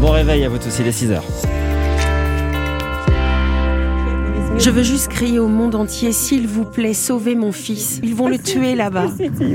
Bon réveil à vous tous, il est 6h. Je veux juste crier au monde entier, s'il vous plaît, sauvez mon fils. Ils vont le tuer là-bas.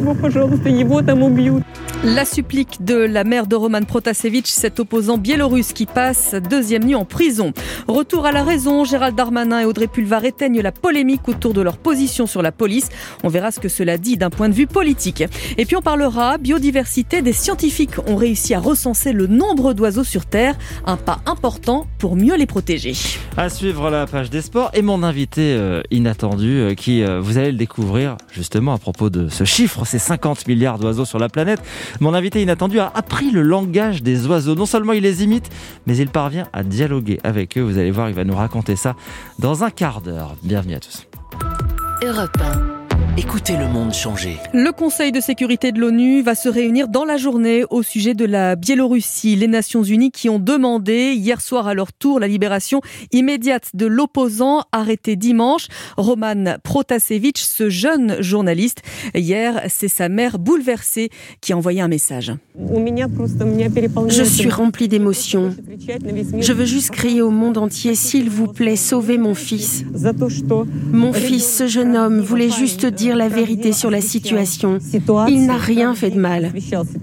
La supplique de la mère de Roman Protasevich, cet opposant biélorusse qui passe deuxième nuit en prison. Retour à la raison, Gérald Darmanin et Audrey Pulvar éteignent la polémique autour de leur position sur la police. On verra ce que cela dit d'un point de vue politique. Et puis on parlera biodiversité. Des scientifiques ont réussi à recenser le nombre d'oiseaux sur Terre. Un pas important pour mieux les protéger. À suivre la page des sports et mon invité inattendu qui, vous allez le découvrir justement à propos de ce chiffre, ces 50 milliards d'oiseaux sur la planète. Mon invité inattendu a appris le langage des oiseaux. Non seulement il les imite, mais il parvient à dialoguer avec eux. Vous allez voir, il va nous raconter ça dans un quart d'heure. Bienvenue à tous. Europe 1. Écoutez le monde changer. Le Conseil de sécurité de l'ONU va se réunir dans la journée au sujet de la Biélorussie. Les Nations Unies qui ont demandé hier soir à leur tour la libération immédiate de l'opposant arrêté dimanche, Roman Protasevich, ce jeune journaliste. Hier, c'est sa mère bouleversée qui a envoyé un message. Je suis remplie d'émotions. Je veux juste crier au monde entier, s'il vous plaît, sauvez mon fils. Mon fils, ce jeune homme, voulait juste dire la vérité sur la situation. Il n'a rien fait de mal.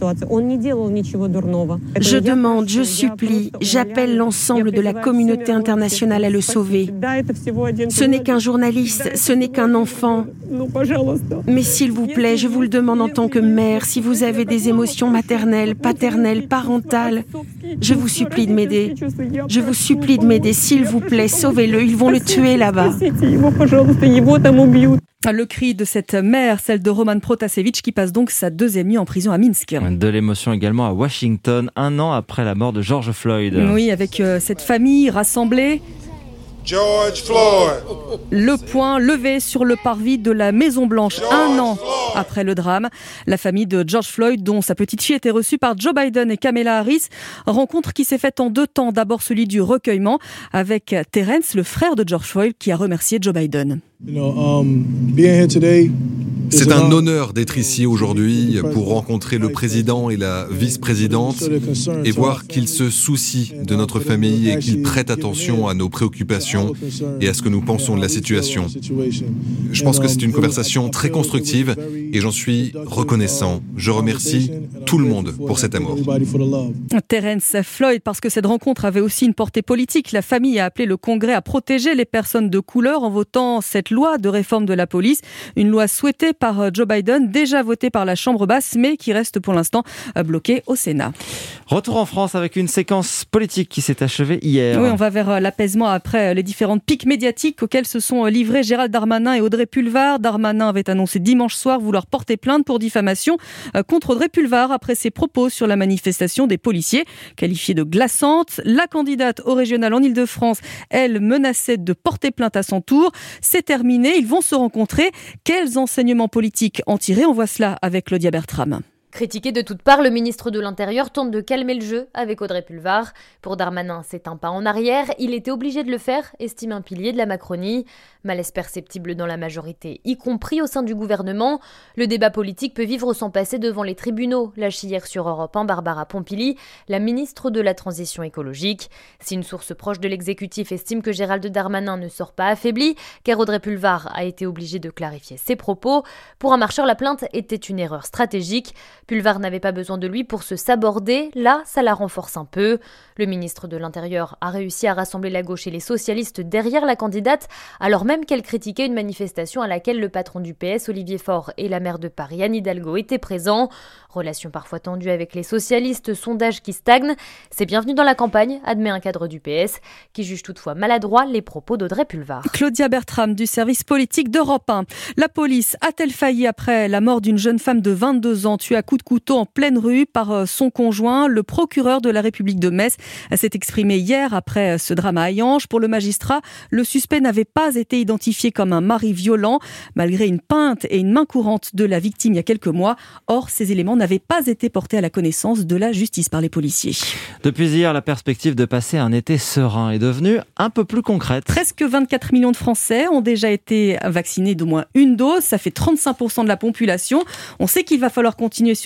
Je demande, je supplie, j'appelle l'ensemble de la communauté internationale à le sauver. Ce n'est qu'un journaliste, ce n'est qu'un enfant. Mais s'il vous plaît, je vous le demande en tant que mère, si vous avez des émotions maternelles, paternelles, parentales, je vous supplie de m'aider. Je vous supplie de m'aider, s'il vous plaît, sauvez-le, ils vont le tuer là-bas. Le cri de cette mère, celle de Roman Protasevich, qui passe donc sa deuxième nuit en prison à Minsk. De l'émotion également à Washington, un an après la mort de George Floyd. Oui, avec cette famille rassemblée. George Floyd. Le poing levé sur le parvis de la Maison-Blanche, un an après le drame. La famille de George Floyd, dont sa petite fille était reçue par Joe Biden et Kamala Harris. Rencontre qui s'est faite en 2 temps. D'abord celui du recueillement avec Terence, le frère de George Floyd, qui a remercié Joe Biden. C'est un honneur d'être ici aujourd'hui pour rencontrer le président et la vice-présidente et voir qu'ils se soucient de notre famille et qu'ils prêtent attention à nos préoccupations et à ce que nous pensons de la situation. Je pense que c'est une conversation très constructive et j'en suis reconnaissant. Je remercie tout le monde pour cet amour. Terence Floyd, parce que cette rencontre avait aussi une portée politique. La famille a appelé le Congrès à protéger les personnes de couleur en votant cette loi de réforme de la police. Une loi souhaitée par Joe Biden, déjà votée par la Chambre basse, mais qui reste pour l'instant bloquée au Sénat. Retour en France avec une séquence politique qui s'est achevée hier. Oui, on va vers l'apaisement après les différentes piques médiatiques auxquelles se sont livrés Gérald Darmanin et Audrey Pulvar. Darmanin avait annoncé dimanche soir vouloir porter plainte pour diffamation contre Audrey Pulvar après ses propos sur la manifestation des policiers, qualifiée de glaçante. La candidate au régional en Ile-de-France, elle, menaçait de porter plainte à son tour. C'est terminé, ils vont se rencontrer. Quels enseignements politiques en tirer? On voit cela avec Claudia Bertram. Critiqué de toutes parts, le ministre de l'Intérieur tente de calmer le jeu avec Audrey Pulvar. Pour Darmanin, c'est un pas en arrière. Il était obligé de le faire, estime un pilier de la Macronie. Malaise perceptible dans la majorité, y compris au sein du gouvernement. Le débat politique peut vivre sans passer devant les tribunaux, lâche hier sur Europe 1 Barbara Pompili, la ministre de la Transition écologique. Si une source proche de l'exécutif estime que Gérald Darmanin ne sort pas affaibli, car Audrey Pulvar a été obligée de clarifier ses propos, pour un marcheur, la plainte était une erreur stratégique. Pulvar n'avait pas besoin de lui pour se saborder, là, ça la renforce un peu. Le ministre de l'Intérieur a réussi à rassembler la gauche et les socialistes derrière la candidate, alors même qu'elle critiquait une manifestation à laquelle le patron du PS, Olivier Faure, et la maire de Paris, Anne Hidalgo, étaient présents. Relation parfois tendue avec les socialistes, sondage qui stagne. C'est bienvenu dans la campagne, admet un cadre du PS, qui juge toutefois maladroit les propos d'Audrey Pulvar. Claudia Bertram du service politique d'Europe 1. La police a-t-elle failli après la mort d'une jeune femme de 22 ans tuée à coups de couteau en pleine rue par son conjoint? Le procureur de la République de Metz s'est exprimé hier après ce drame à Hayange. Pour le magistrat, le suspect n'avait pas été identifié comme un mari violent, malgré une plainte et une main courante de la victime il y a quelques mois. Or, ces éléments n'avaient pas été portés à la connaissance de la justice par les policiers. Depuis hier, la perspective de passer un été serein est devenue un peu plus concrète. Presque 24 millions de Français ont déjà été vaccinés d'au moins une dose. Ça fait 35% de la population. On sait qu'il va falloir continuer sur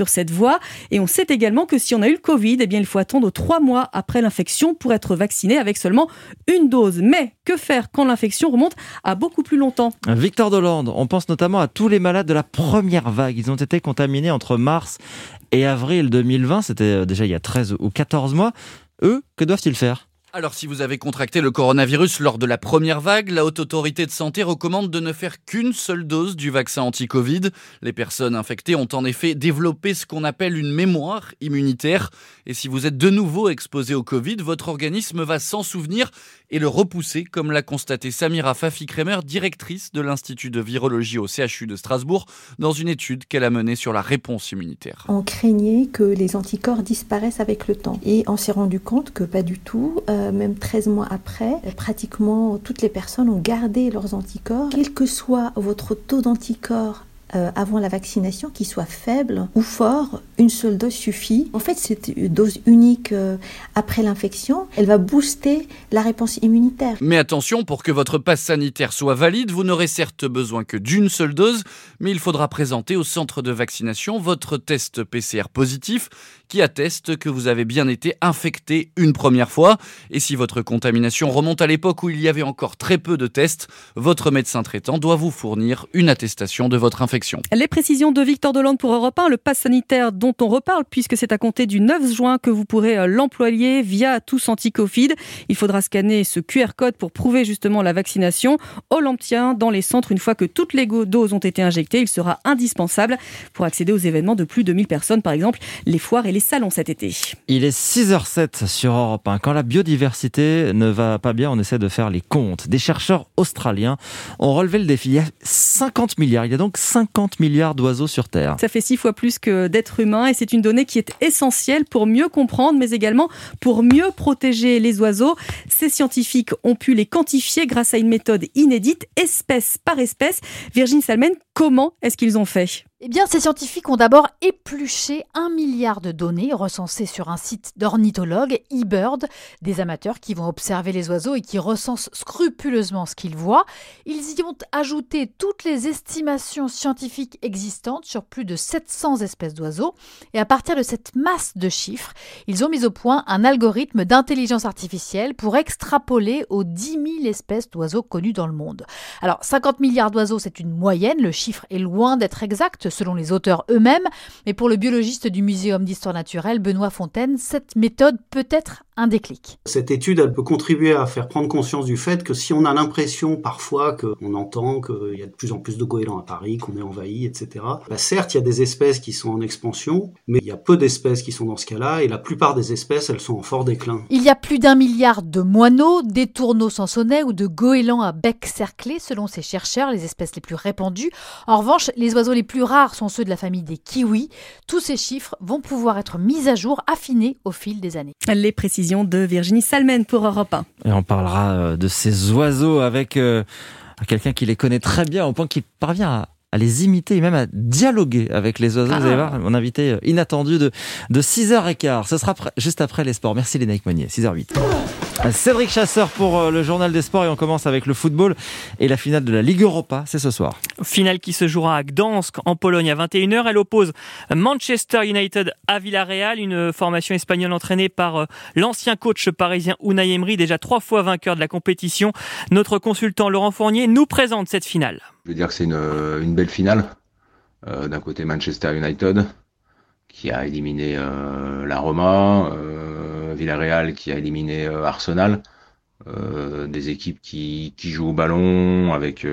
sur cette voie. Et on sait également que si on a eu le Covid, eh bien, il faut attendre 3 mois après l'infection pour être vacciné avec seulement une dose. Mais que faire quand l'infection remonte à beaucoup plus longtemps ? Victor Dolande, on pense notamment à tous les malades de la première vague. Ils ont été contaminés entre mars et avril 2020. C'était déjà il y a 13 ou 14 mois. Eux, que doivent-ils faire ? Alors si vous avez contracté le coronavirus lors de la première vague, la Haute Autorité de Santé recommande de ne faire qu'une seule dose du vaccin anti-Covid. Les personnes infectées ont en effet développé ce qu'on appelle une mémoire immunitaire. Et si vous êtes de nouveau exposé au Covid, votre organisme va s'en souvenir et le repousser, comme l'a constaté Samira Fafi-Kremer, directrice de l'Institut de virologie au CHU de Strasbourg, dans une étude qu'elle a menée sur la réponse immunitaire. On craignait que les anticorps disparaissent avec le temps. Et on s'est rendu compte que pas du tout. Même 13 mois après, pratiquement toutes les personnes ont gardé leurs anticorps. Quel que soit votre taux d'anticorps avant la vaccination, qu'il soit faible ou fort, une seule dose suffit. En fait, cette dose unique après l'infection, elle va booster la réponse immunitaire. Mais attention, pour que votre passe sanitaire soit valide, vous n'aurez certes besoin que d'une seule dose, mais il faudra présenter au centre de vaccination votre test PCR positif qui atteste que vous avez bien été infecté une première fois. Et si votre contamination remonte à l'époque où il y avait encore très peu de tests, votre médecin traitant doit vous fournir une attestation de votre infection. Les précisions de Victor Dolande pour Europe 1, le pass sanitaire dont on reparle puisque c'est à compter du 9 juin que vous pourrez l'employer via Tous Anti-Covid. Il faudra scanner ce QR code pour prouver justement la vaccination. On l'obtient dans les centres une fois que toutes les doses ont été injectées. Il sera indispensable pour accéder aux événements de plus de 1000 personnes, par exemple les foires et les salons cet été. Il est 6h07 sur Europe 1. Quand la biodiversité ne va pas bien, on essaie de faire les comptes. Des chercheurs australiens ont relevé le défi. Il y a 50 milliards. Il y a donc 50 milliards d'oiseaux sur Terre. Ça fait 6 fois plus que d'êtres humains et c'est une donnée qui est essentielle pour mieux comprendre, mais également pour mieux protéger les oiseaux. Ces scientifiques ont pu les quantifier grâce à une méthode inédite, espèce par espèce. Virginie Salmen, comment est-ce qu'ils ont fait ? Eh bien, ces scientifiques ont d'abord épluché 1 milliard de données recensées sur un site d'ornithologues, eBird, des amateurs qui vont observer les oiseaux et qui recensent scrupuleusement ce qu'ils voient. Ils y ont ajouté toutes les estimations scientifiques existantes sur plus de 700 espèces d'oiseaux. Et à partir de cette masse de chiffres, ils ont mis au point un algorithme d'intelligence artificielle pour extrapoler aux 10 000 espèces d'oiseaux connues dans le monde. Alors, 50 milliards d'oiseaux, c'est une moyenne. Le chiffre est loin d'être exact, selon les auteurs eux-mêmes. Mais pour le biologiste du Muséum d'histoire naturelle, Benoît Fontaine, cette méthode peut être un déclic. Cette étude, elle peut contribuer à faire prendre conscience du fait que si on a l'impression parfois qu'on entend qu'il y a de plus en plus de goélands à Paris, qu'on est envahi, etc. Certes, il y a des espèces qui sont en expansion, mais il y a peu d'espèces qui sont dans ce cas-là, et la plupart des espèces, elles sont en fort déclin. Il y a plus d'1 milliard de moineaux, d'étourneaux sansonnets ou de goélands à bec cerclé, selon ces chercheurs, les espèces les plus répandues. En revanche, les oiseaux les plus rares sont ceux de la famille des kiwis. Tous ces chiffres vont pouvoir être mis à jour, affinés au fil des années. Les précisions de Virginie Salmen pour Europe 1. Et on parlera de ces oiseaux avec quelqu'un qui les connaît très bien, au point qu'il parvient à les imiter et même à dialoguer avec les oiseaux. Vous allez voir, mon invité inattendu de 6h15. Ce sera juste après les sports. Merci Lénaïque Monnier, 6h08. Cédric Chasseur pour le journal des sports et on commence avec le football et la finale de la Ligue Europa, c'est ce soir. Finale qui se jouera à Gdansk en Pologne à 21h. Elle oppose Manchester United à Villarreal, une formation espagnole entraînée par l'ancien coach parisien Unai Emery, déjà 3 fois vainqueur de la compétition. Notre consultant Laurent Fournier nous présente cette finale. Je veux dire que c'est une belle finale. D'un côté Manchester United qui a éliminé la Roma, Villarreal qui a éliminé Arsenal, des équipes qui jouent au ballon avec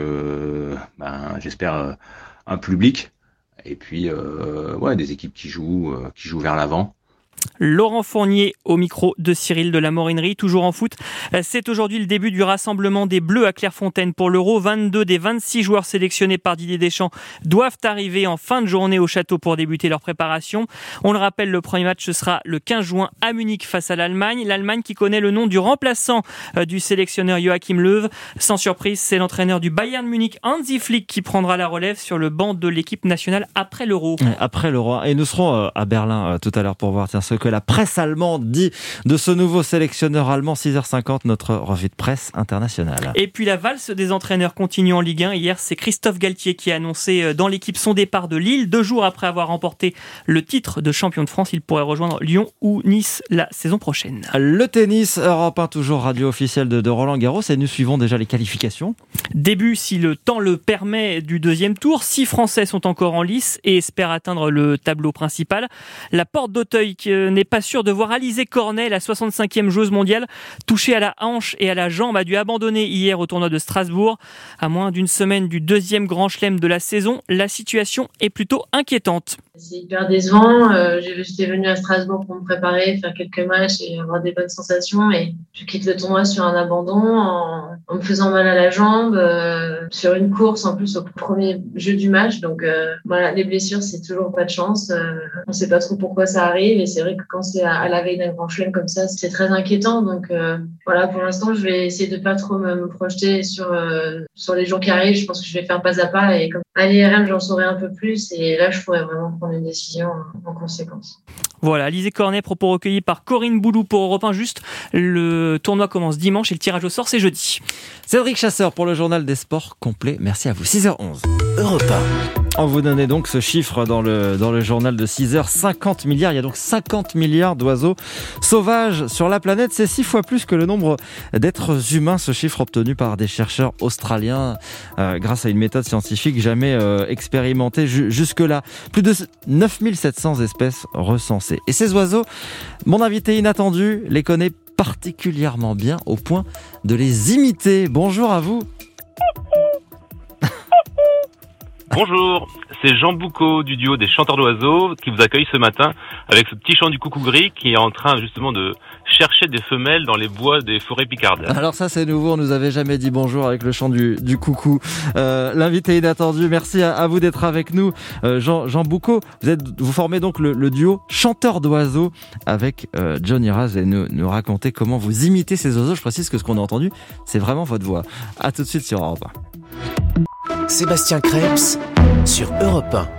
j'espère un public et puis des équipes qui jouent vers l'avant. Laurent Fournier au micro de Cyril de la Morinerie, toujours en foot. C'est aujourd'hui le début du rassemblement des Bleus à Clairefontaine pour l'Euro. 22 des 26 joueurs sélectionnés par Didier Deschamps doivent arriver en fin de journée au château pour débuter leur préparation. On le rappelle, le premier match ce sera le 15 juin à Munich face à l'Allemagne. L'Allemagne qui connaît le nom du remplaçant du sélectionneur Joachim Löw. Sans surprise, c'est l'entraîneur du Bayern Munich, Hansi Flick, qui prendra la relève sur le banc de l'équipe nationale après l'Euro. Après l'Euro. Et nous serons à Berlin tout à l'heure pour voir ce que la presse allemande dit de ce nouveau sélectionneur allemand. 6h50, notre revue de presse internationale. Et puis la valse des entraîneurs continue en Ligue 1. Hier, c'est Christophe Galtier qui a annoncé dans l'équipe son départ de Lille. 2 jours après avoir remporté le titre de champion de France, il pourrait rejoindre Lyon ou Nice la saison prochaine. Le tennis, Europe 1, toujours radio officielle de Roland Garros, et nous suivons déjà les qualifications. Début, si le temps le permet, du deuxième tour. 6 Français sont encore en lice et espèrent atteindre le tableau principal. La porte d'Auteuil n'est pas sûre de voir Alizé Cornet, la 65e joueuse mondiale, touchée à la hanche et à la jambe, a dû abandonner hier au tournoi de Strasbourg. À moins d'une semaine du deuxième grand chelem de la saison, la situation est plutôt inquiétante. C'est hyper décevant. J'étais venue à Strasbourg pour me préparer, faire quelques matchs et avoir des bonnes sensations. Et je quitte le tournoi sur un abandon en me faisant mal à la jambe, sur une course en plus au premier jeu du match. Donc voilà, les blessures, c'est toujours pas de chance. On sait pas trop pourquoi ça arrive. Et c'est vrai que quand c'est à la veille d'un grand chelem comme ça, c'est très inquiétant. Donc voilà, pour l'instant, je vais essayer de pas trop me projeter sur les jours qui arrivent. Je pense que je vais faire pas à pas. Et comme à l'IRM, j'en saurai un peu plus. Et là, je pourrais vraiment prendre une décision en conséquence. Voilà, Alizé Cornet, propos recueillis par Corinne Boulou pour Europe 1. Juste, le tournoi commence dimanche et le tirage au sort, c'est jeudi. Cédric Chasseur pour le journal des sports complet. Merci à vous. 6h11. Europe 1. On vous donnait donc ce chiffre dans le journal de 6h. 50 milliards. Il y a donc 50 milliards d'oiseaux sauvages sur la planète. C'est 6 fois plus que le nombre d'êtres humains. Ce chiffre obtenu par des chercheurs australiens grâce à une méthode scientifique jamais expérimentée jusque-là. Plus de 9700 espèces recensées. Et ces oiseaux, mon invité inattendu les connaît particulièrement bien au point de les imiter. Bonjour à vous. Bonjour, c'est Jean Boucaud du duo des chanteurs d'oiseaux qui vous accueille ce matin avec ce petit chant du coucou gris qui est en train justement de chercher des femelles dans les bois des forêts picardes. Alors ça c'est nouveau, on nous avait jamais dit bonjour avec le chant du coucou. L'invité inattendu, merci à vous d'être avec nous. Jean Boucaud, vous formez donc le duo chanteurs d'oiseaux avec Johnny Raz et nous raconter comment vous imitez ces oiseaux. Je précise que ce qu'on a entendu, c'est vraiment votre voix. À tout de suite sur Europe 1. Sébastien Krebs sur Europe 1.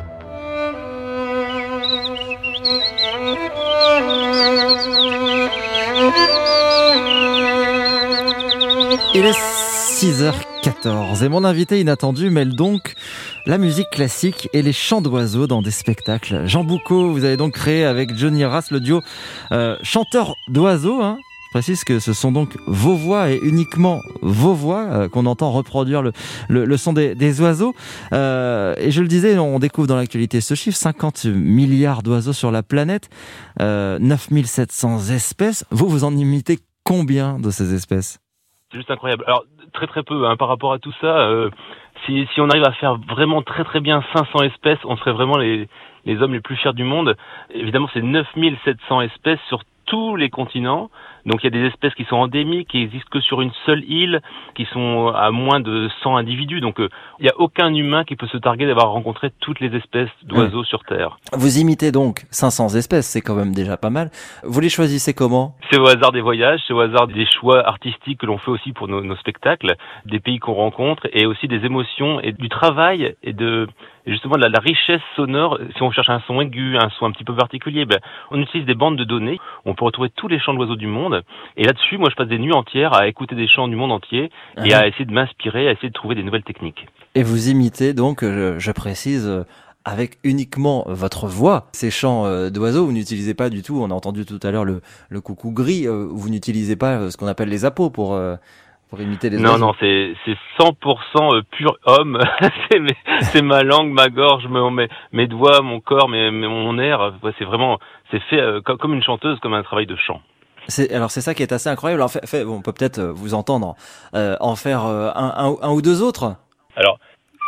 Il est 6h14 et mon invité inattendu mêle donc la musique classique et les chants d'oiseaux dans des spectacles. Jean Boucaud, vous avez donc créé avec Johnny Ras le duo chanteurs d'oiseaux, hein. Je précise que ce sont donc vos voix et uniquement vos voix qu'on entend reproduire le son des oiseaux. Et je le disais, on découvre dans l'actualité ce chiffre, 50 milliards d'oiseaux sur la planète, 9700 espèces. Vous en imitez combien de ces espèces ? C'est juste incroyable. Alors, très très peu par rapport à tout ça. Si on arrive à faire vraiment très très bien 500 espèces, on serait vraiment les hommes les plus fiers du monde. Évidemment, c'est 9700 espèces sur tous les continents. Donc il y a des espèces qui sont endémiques, qui existent que sur une seule île, qui sont à moins de 100 individus. Donc il n'y a aucun humain qui peut se targuer d'avoir rencontré toutes les espèces d'oiseaux sur Terre. Vous imitez donc 500 espèces, c'est quand même déjà pas mal. Vous les choisissez comment ? C'est au hasard des voyages, c'est au hasard des choix artistiques que l'on fait aussi pour nos spectacles, des pays qu'on rencontre et aussi des émotions et du travail et justement de la richesse sonore. Si on cherche un son aigu, un son un petit peu particulier, on utilise des bandes de données. On peut retrouver tous les chants d'oiseaux du monde. Et là-dessus, moi, je passe des nuits entières à écouter des chants du monde entier et à essayer de m'inspirer, à essayer de trouver des nouvelles techniques. Et vous imitez donc, je précise, avec uniquement votre voix, ces chants d'oiseaux. Vous n'utilisez pas du tout, on a entendu tout à l'heure le coucou gris, vous n'utilisez pas ce qu'on appelle les appos pour imiter les oiseaux. Non, c'est 100% pur homme. c'est ma langue, ma gorge, mes doigts, mon corps, mon air. C'est fait comme une chanteuse, comme un travail de chant. Alors c'est ça qui est assez incroyable. Alors, on peut peut-être vous entendre en faire un ou deux autres. Alors.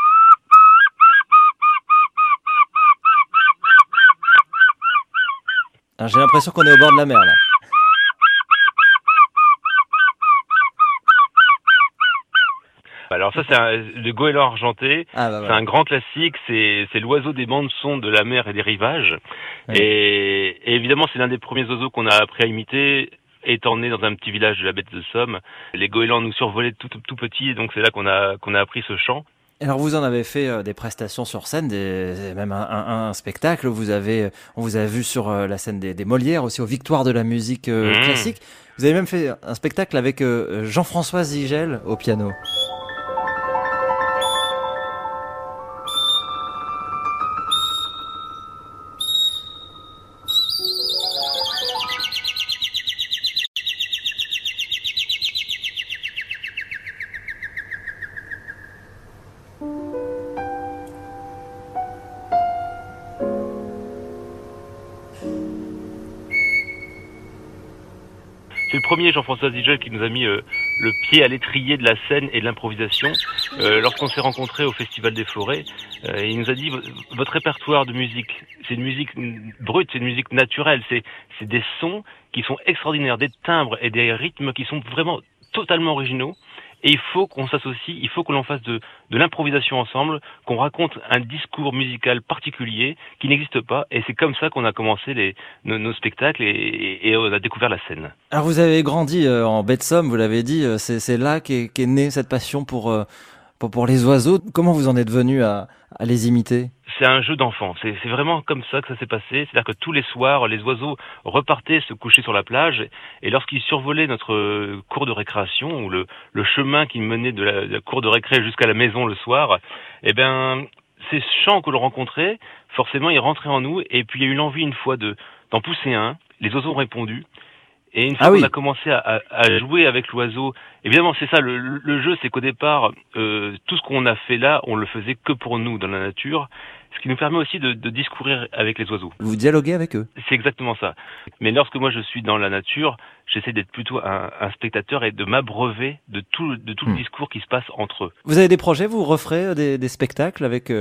J'ai l'impression qu'on est au bord de la mer là. Alors ça, le goéland argenté. C'est un grand classique. C'est l'oiseau des bandes son de la mer et des rivages. Oui. Et évidemment, c'est l'un des premiers oiseaux qu'on a appris à imiter. Étant né dans un petit village de la baie de Somme, les goélands nous survolaient tout petits, et donc c'est là qu'on a appris ce chant. Alors vous en avez fait des prestations sur scène, même un spectacle. On vous a vu sur la scène des Molières, aussi aux Victoires de la musique classique. Vous avez même fait un spectacle avec Jean-François Zigel au piano. C'est le premier Jean-François Zigel qui nous a mis le pied à l'étrier de la scène et de l'improvisation. Lorsqu'on s'est rencontrés au Festival des Forêts, il nous a dit votre répertoire de musique, c'est une musique brute, c'est une musique naturelle, c'est des sons qui sont extraordinaires, des timbres et des rythmes qui sont vraiment totalement originaux. Et il faut qu'on s'associe, il faut que l'on fasse de l'improvisation ensemble, qu'on raconte un discours musical particulier qui n'existe pas. Et c'est comme ça qu'on a commencé nos spectacles et on a découvert la scène. Alors vous avez grandi en baie de Somme, vous l'avez dit, c'est là qu'est née cette passion pour les oiseaux. Comment vous en êtes venu à les imiter ? C'est un jeu d'enfant, c'est vraiment comme ça que ça s'est passé. C'est-à-dire que tous les soirs, les oiseaux repartaient se coucher sur la plage et lorsqu'ils survolaient notre cour de récréation ou le chemin qui menait de la cour de récré jusqu'à la maison le soir, eh ben ces chants que l'on rencontrait, forcément ils rentraient en nous et puis il y a eu l'envie une fois d'en pousser un. Les oiseaux ont répondu. Et une fois qu'on a commencé à jouer avec l'oiseau, évidemment c'est ça, le jeu, c'est qu'au départ, tout ce qu'on a fait là, on le faisait que pour nous dans la nature, ce qui nous permet aussi de discourir avec les oiseaux. Vous dialoguez avec eux ? C'est exactement ça. Mais lorsque moi je suis dans la nature, j'essaie d'être plutôt un spectateur et de m'abreuver de tout le discours qui se passe entre eux. Vous avez des projets, vous referez des spectacles avec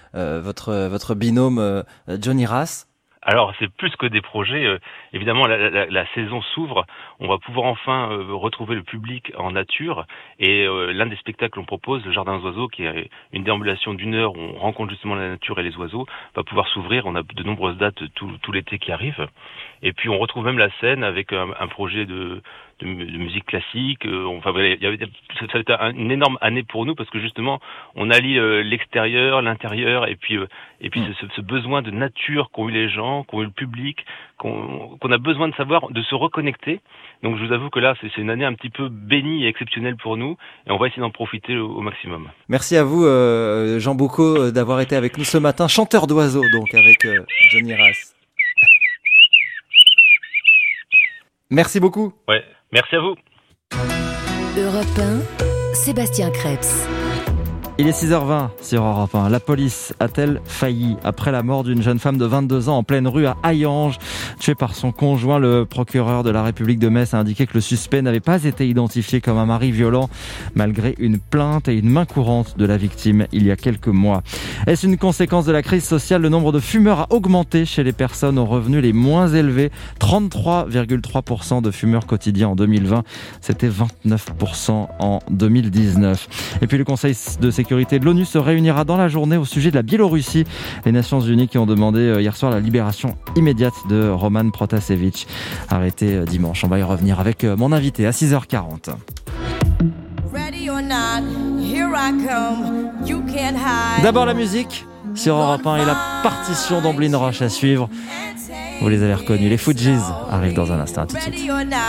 votre binôme Johnny Rass ? Alors c'est plus que des projets, évidemment la saison s'ouvre, on va pouvoir enfin retrouver le public en nature et l'un des spectacles qu'on propose, le Jardin aux oiseaux, qui est une déambulation d'1 heure où on rencontre justement la nature et les oiseaux, va pouvoir s'ouvrir. On a de nombreuses dates tout l'été qui arrive et puis on retrouve même la scène avec un projet de musique classique. Ça va être une énorme année pour nous parce que justement on allie l'extérieur, l'intérieur et puis ce besoin de nature qu'ont eu les gens, qu'ont eu le public, qu'on a besoin de savoir, de se reconnecter. Donc je vous avoue que là c'est une année un petit peu bénie et exceptionnelle pour nous et on va essayer d'en profiter au maximum. Merci à vous Jean Boucaud d'avoir été avec nous ce matin, chanteur d'oiseaux donc avec Johnny Rass. Merci beaucoup. Ouais. Merci à vous. Europe 1, Sébastien Krebs. Il est 6h20 sur Europe 1. La police a-t-elle failli après la mort d'une jeune femme de 22 ans en pleine rue à Hayange, tuée par son conjoint? Le procureur de la République de Metz a indiqué que le suspect n'avait pas été identifié comme un mari violent, malgré une plainte et une main courante de la victime il y a quelques mois. Est-ce une conséquence de la crise sociale? Le nombre de fumeurs a augmenté chez les personnes aux revenus les moins élevés. 33,3% de fumeurs quotidiens en 2020. C'était 29% en 2019. Et puis le Conseil de sécurité de l'ONU se réunira dans la journée au sujet de la Biélorussie. Les Nations Unies qui ont demandé hier soir la libération immédiate de Roman Protasevich, arrêté dimanche. On va y revenir avec mon invité à 6h40. D'abord la musique sur Europe 1 et la partition d'Amblin Roche à suivre. Vous les avez reconnus, les Fujis arrivent dans un instant. À tout de suite.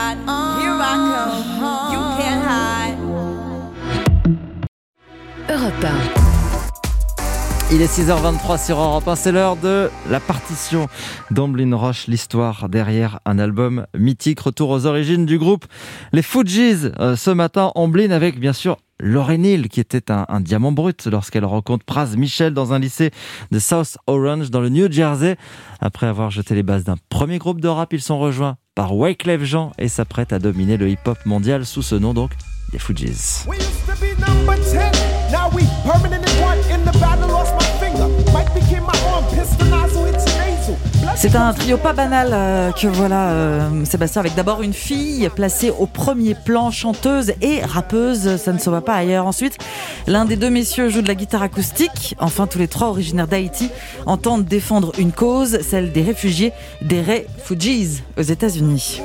Europe 1. Il est 6h23 sur Europe 1, c'est l'heure de la partition d'Amblin Roche, l'histoire derrière un album mythique. Retour aux origines du groupe Les Fujis. Ce matin, Amblin avec bien sûr Lauryn Hill, qui était un diamant brut lorsqu'elle rencontre Pras Michel dans un lycée de South Orange dans le New Jersey. Après avoir jeté les bases d'un premier groupe de rap, ils sont rejoints par Wyclef Jean et s'apprêtent à dominer le hip-hop mondial sous ce nom donc, des Fujis. Now we permanent in one in the battle, lost my finger. Mike became my arm, pistol nozzle, it's nasal. C'est un trio pas banal que voilà Sébastien, avec d'abord une fille placée au premier plan, chanteuse et rappeuse, ça ne se voit pas ailleurs. Ensuite, l'un des deux messieurs joue de la guitare acoustique. Enfin, tous les trois originaires d'Haïti entendent défendre une cause, celle des réfugiés, des Refugees aux États-Unis.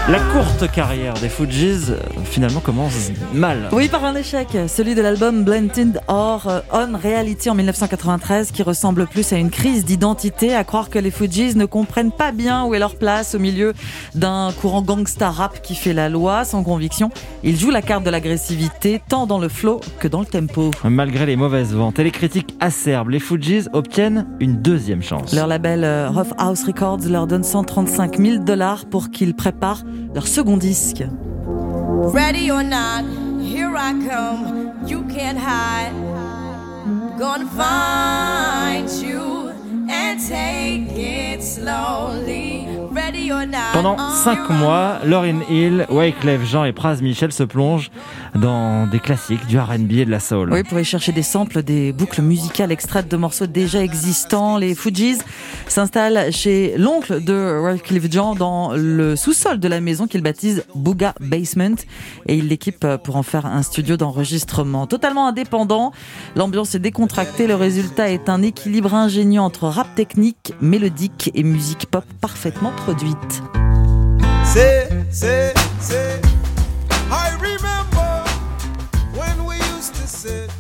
La courte carrière des Fugees finalement commence mal. Oui, par un échec, celui de l'album Blended or On Reality en 1993 qui ressemble plus à une crise d'identité, à croire que les Fugees ne comprennent pas bien où est leur place au milieu d'un courant gangsta rap qui fait la loi. Sans conviction, ils jouent la carte de l'agressivité tant dans le flow que dans le tempo. Malgré les mauvaises ventes et les critiques acerbes, les Fugees obtiennent une deuxième chance. Leur label Rough House Records leur donne $135 000 pour qu'ils préparent leur second disque. Ready or not, here I come, you can't hide. Gonna find you and take it slowly. Ready or not. Pendant 5 mois, Lauryn Hill, Wyclef Jean et Pras Michel se plongent dans des classiques du R&B et de la soul. Oui, pour y chercher des samples, des boucles musicales extraites de morceaux déjà existants. Les Fugees s'installent chez l'oncle de Wyclef Jean dans le sous-sol de la maison qu'il baptise Booga Basement et il l'équipe pour en faire un studio d'enregistrement totalement indépendant. L'ambiance est décontractée, le résultat est un équilibre ingénieux entre rap technique, mélodique et musique pop parfaitement produite. I remember when we used to sit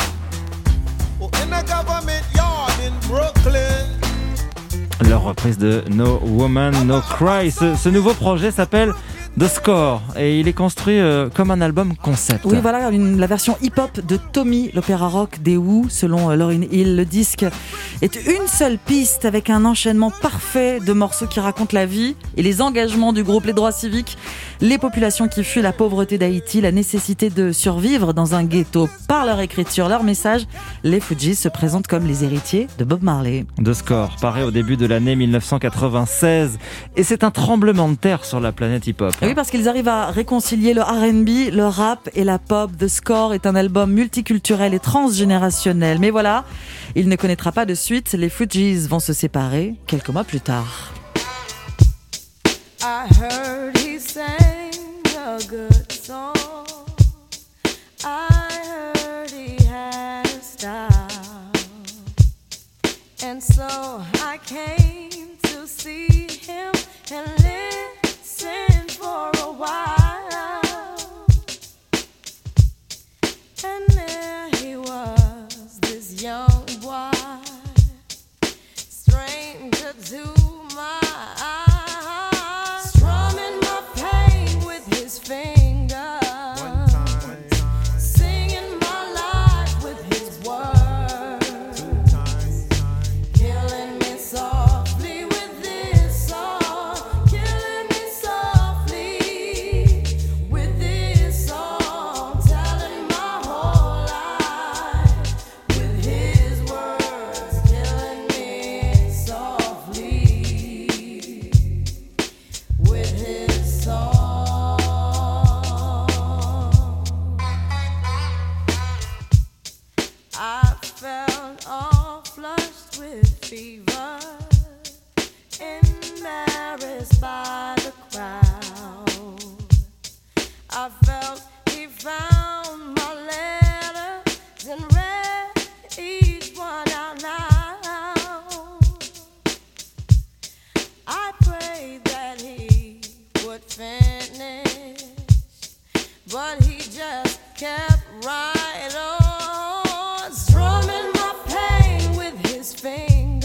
in a government yard in Brooklyn. Leur reprise de No Woman, No Cry. Ce nouveau projet s'appelle The Score et il est construit comme un album concept. Oui, voilà la version hip-hop de Tommy, l'opéra rock des Who, selon Lauryn Hill. Le disque est une seule piste avec un enchaînement parfait de morceaux qui racontent la vie et les engagements du groupe, les droits civiques, les populations qui fuient la pauvreté d'Haïti, la nécessité de survivre dans un ghetto. Par leur écriture, leur message, les Fugees se présentent comme les héritiers de Bob Marley. The Score paraît au début de l'année 1996 et c'est un tremblement de terre sur la planète hip-hop. Oui, parce qu'ils arrivent à réconcilier le R&B, le rap et la pop. The Score est un album multiculturel et transgénérationnel. Mais voilà, il ne connaîtra pas de suite. Les Fugees vont se séparer quelques mois plus tard. I heard he sang a good song. I heard he had a style. And so I came to see him and listen for a while. And there he was, this young boy, stranger to my eyes, strumming my pain with his fingers, singing my life with his words, killing me softly with this song, killing me softly with this song, telling my whole life with his words, killing me softly with his song. I felt all flushed with fever, embarrassed by the crowd. I felt he found my letters and read each one out loud. I prayed that he would finish, but he just kept right on, strumming my pain with his fingers,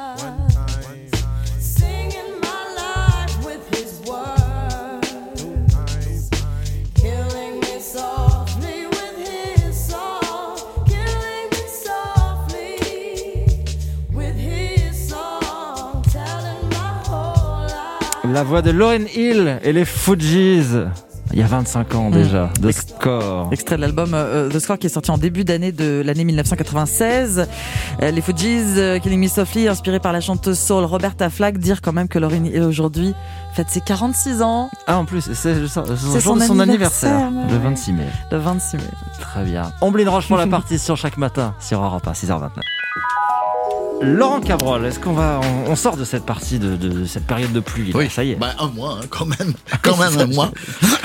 singing my life with his words, killing me softly with his song, killing me softly with his song, telling my whole life. La voix de Lauryn Hill et les Fugees. Il y a 25 ans déjà, The Score. Extrait de l'album The Score qui est sorti en début d'année de l'année 1996. Les Fugees, Killing Me Softly, inspiré par la chanteuse soul Roberta Flack, dire quand même que Lauryn Hill aujourd'hui fête ses 46 ans. Ah, en plus, c'est le jour de son anniversaire, le 26 mai. Le 26 mai. Très bien. Omblin Rochefort, la partition chaque matin sur Europe 1, 6h29. Laurent Cabrol, est-ce on sort de cette partie de cette période de pluie? Oui, ça y est. Un mois, quand même un mois.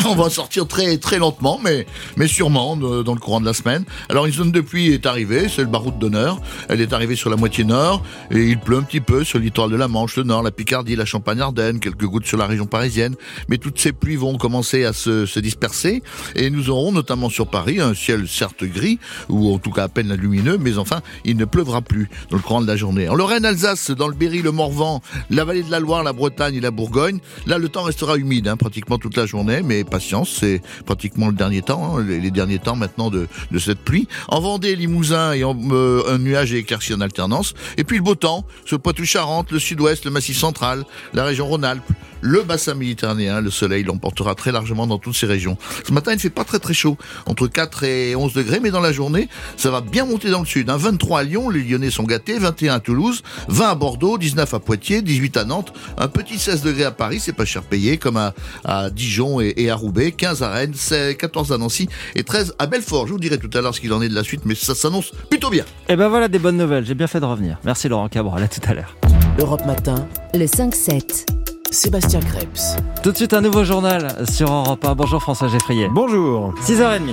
On va sortir très très lentement, mais sûrement dans le courant de la semaine. Alors une zone de pluie est arrivée, c'est le Baroud d'honneur. Elle est arrivée sur la moitié nord et il pleut un petit peu sur le littoral de la Manche, le Nord, la Picardie, la Champagne-Ardenne, quelques gouttes sur la région parisienne. Mais toutes ces pluies vont commencer à se disperser et nous aurons notamment sur Paris un ciel certes gris ou en tout cas à peine lumineux, mais enfin il ne pleuvra plus dans le courant de la journée. En Lorraine, Alsace, dans le Berry, le Morvan, la vallée de la Loire, la Bretagne et la Bourgogne, là le temps restera humide pratiquement toute la journée, mais patience, c'est pratiquement le dernier temps, les derniers temps maintenant de cette pluie. En Vendée, Limousin et un nuage et éclaircies en alternance. Et puis le beau temps sur le Poitou-Charentes, le sud-ouest, le Massif central, la région Rhône-Alpes, le bassin méditerranéen. Le soleil l'emportera très largement dans toutes ces régions. Ce matin, il ne fait pas très très chaud, entre 4 et 11 degrés, mais dans la journée, ça va bien monter dans le sud. 23 à Lyon, les Lyonnais sont gâtés, 21 à Toulouse, 20 à Bordeaux, 19 à Poitiers, 18 à Nantes, un petit 16 degrés à Paris, c'est pas cher payé, comme à Dijon et à Roubaix, 15 à Rennes, 14 à Nancy et 13 à Belfort. Je vous dirai tout à l'heure ce qu'il en est de la suite, mais ça s'annonce plutôt bien. Et ben voilà des bonnes nouvelles, j'ai bien fait de revenir. Merci Laurent Cabral, à tout à l'heure. Europe Matin, le 5-7. Sébastien Krebs. Tout de suite un nouveau journal sur Europe 1. Bonjour François Geffrier. Bonjour. 6h30.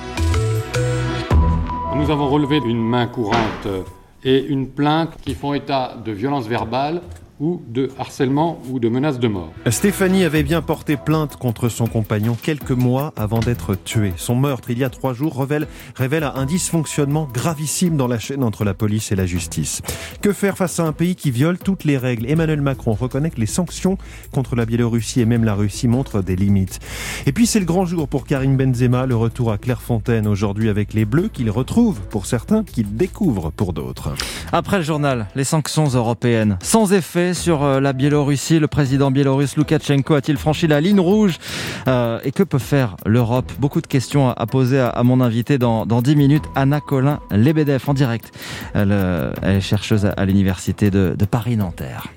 Nous avons relevé une main courante et une plainte qui font état de violences verbales ou de harcèlement ou de menaces de mort. Stéphanie avait bien porté plainte contre son compagnon quelques mois avant d'être tué. Son meurtre, il y a 3 jours, révèle un dysfonctionnement gravissime dans la chaîne entre la police et la justice. Que faire face à un pays qui viole toutes les règles ? Emmanuel Macron reconnaît que les sanctions contre la Biélorussie et même la Russie montrent des limites. Et puis c'est le grand jour pour Karim Benzema, le retour à Clairefontaine aujourd'hui avec les Bleus qu'il retrouve pour certains, qu'il découvre pour d'autres. Après le journal, les sanctions européennes sans effet sur la Biélorussie. Le président biélorusse Loukachenko a-t-il franchi la ligne rouge et que peut faire l'Europe ? Beaucoup de questions à poser à mon invité dans 10 minutes, Anna Colin-Lebedev en direct. Elle est chercheuse à l'université de Paris-Nanterre.